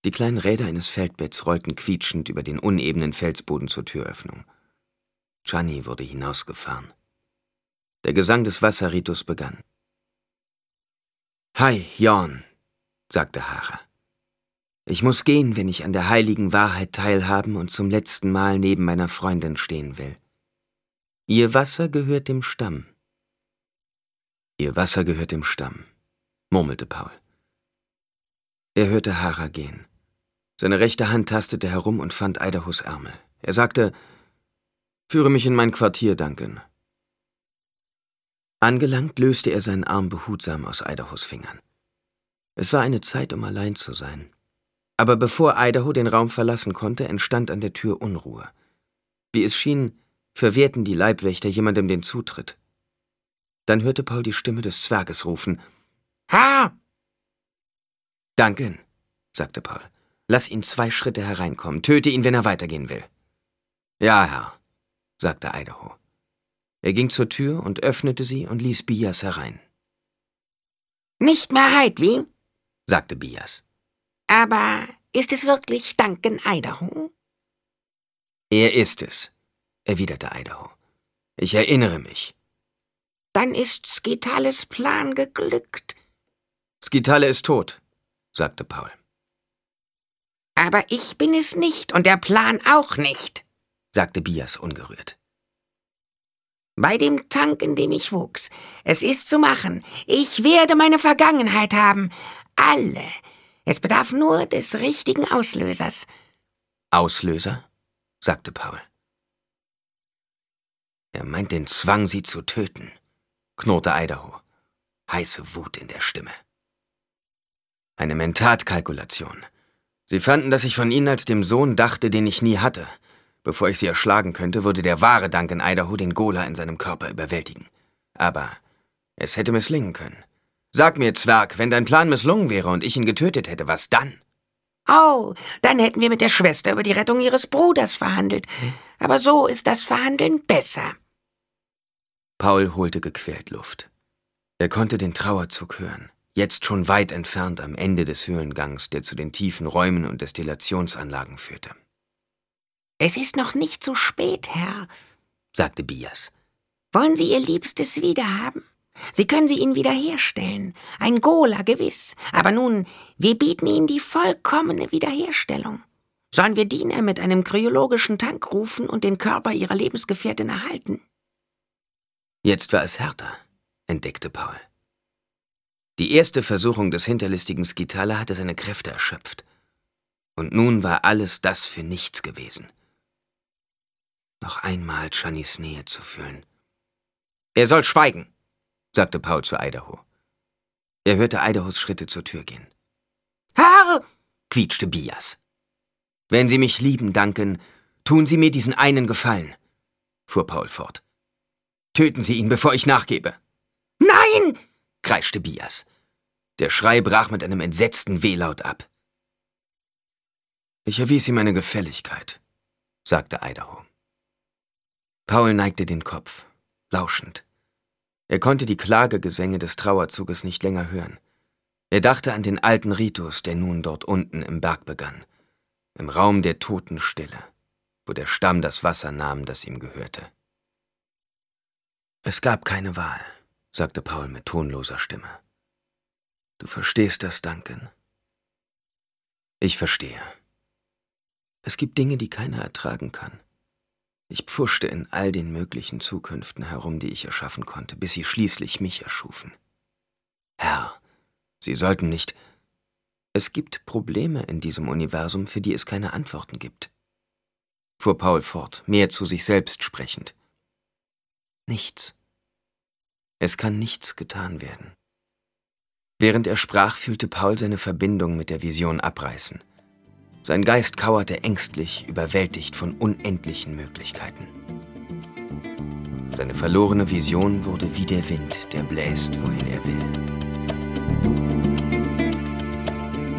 Die kleinen Räder eines Feldbetts rollten quietschend über den unebenen Felsboden zur Türöffnung. Chani wurde hinausgefahren. Der Gesang des Wasserritus begann. »Hi, Jorn«, sagte Hara. »Ich muss gehen, wenn ich an der heiligen Wahrheit teilhaben und zum letzten Mal neben meiner Freundin stehen will. Ihr Wasser gehört dem Stamm.« »Ihr Wasser gehört dem Stamm«, murmelte Paul. Er hörte Hara gehen. Seine rechte Hand tastete herum und fand Idahos Ärmel. Er sagte, »Führe mich in mein Quartier, Duncan.« Angelangt löste er seinen Arm behutsam aus Idahos Fingern. Es war eine Zeit, um allein zu sein. Aber bevor Idaho den Raum verlassen konnte, entstand an der Tür Unruhe. Wie es schien, verwehrten die Leibwächter jemandem den Zutritt. Dann hörte Paul die Stimme des Zwerges rufen, »Ha!« »Duncan«, sagte Paul, »lass ihn 2 Schritte hereinkommen. Töte ihn, wenn er weitergehen will.« »Ja, Herr«, sagte Idaho. Er ging zur Tür und öffnete sie und ließ Bias herein. »Nicht mehr Heidwin«, sagte Bias. »Aber ist es wirklich Duncan Idaho?« »Er ist es«, erwiderte Idaho. »Ich erinnere mich.« »Dann ist Skitales Plan geglückt.« »Skitale ist tot«, sagte Paul. »Aber ich bin es nicht und der Plan auch nicht«, sagte Bias ungerührt. »Bei dem Tank, in dem ich wuchs. Es ist zu machen. Ich werde meine Vergangenheit haben. Alle. Es bedarf nur des richtigen Auslösers.« »Auslöser?«, sagte Paul. »Er meint den Zwang, sie zu töten«, knurrte Idaho. Heiße Wut in der Stimme. »Eine Mentatkalkulation. Sie fanden, dass ich von ihnen als dem Sohn dachte, den ich nie hatte. Bevor ich sie erschlagen könnte, würde der wahre Duncan Idaho den Gola in seinem Körper überwältigen. Aber es hätte misslingen können. Sag mir, Zwerg, wenn dein Plan misslungen wäre und ich ihn getötet hätte, was dann?« »Oh, dann hätten wir mit der Schwester über die Rettung ihres Bruders verhandelt. Aber so ist das Verhandeln besser.« Paul holte gequält Luft. Er konnte den Trauerzug hören, jetzt schon weit entfernt am Ende des Höhlengangs, der zu den tiefen Räumen und Destillationsanlagen führte. »Es ist noch nicht zu spät, Herr«, sagte Bias. »Wollen Sie Ihr Liebstes wiederhaben? Sie können sie Ihnen wiederherstellen. Ein Gola, gewiss. Aber nun, wir bieten Ihnen die vollkommene Wiederherstellung. Sollen wir Diener mit einem kryologischen Tank rufen und den Körper Ihrer Lebensgefährtin erhalten?« Jetzt war es härter, entdeckte Paul. Die erste Versuchung des hinterlistigen Skitala hatte seine Kräfte erschöpft. Und nun war alles das für nichts gewesen. Noch einmal Chanis Nähe zu fühlen. »Er soll schweigen«, sagte Paul zu Idaho. Er hörte Idahos Schritte zur Tür gehen. »Herr«, quietschte Bias. »Wenn Sie mich lieben, Duncan, tun Sie mir diesen einen Gefallen«, fuhr Paul fort. »Töten Sie ihn, bevor ich nachgebe.« »Nein«, kreischte Bias. Der Schrei brach mit einem entsetzten Wehlaut ab. »Ich erwies ihm eine Gefälligkeit«, sagte Idaho. Paul neigte den Kopf, lauschend. Er konnte die Klagegesänge des Trauerzuges nicht länger hören. Er dachte an den alten Ritus, der nun dort unten im Berg begann, im Raum der Totenstille, wo der Stamm das Wasser nahm, das ihm gehörte. »Es gab keine Wahl«, sagte Paul mit tonloser Stimme. »Du verstehst das, Duncan?« »Ich verstehe. Es gibt Dinge, die keiner ertragen kann. Ich pfuschte in all den möglichen Zukünften herum, die ich erschaffen konnte, bis sie schließlich mich erschufen. Herr, Sie sollten nicht... Es gibt Probleme in diesem Universum, für die es keine Antworten gibt«, fuhr Paul fort, mehr zu sich selbst sprechend. »Nichts. Es kann nichts getan werden.« Während er sprach, fühlte Paul seine Verbindung mit der Vision abreißen. Sein Geist kauerte ängstlich, überwältigt von unendlichen Möglichkeiten. Seine verlorene Vision wurde wie der Wind, der bläst, wohin er will.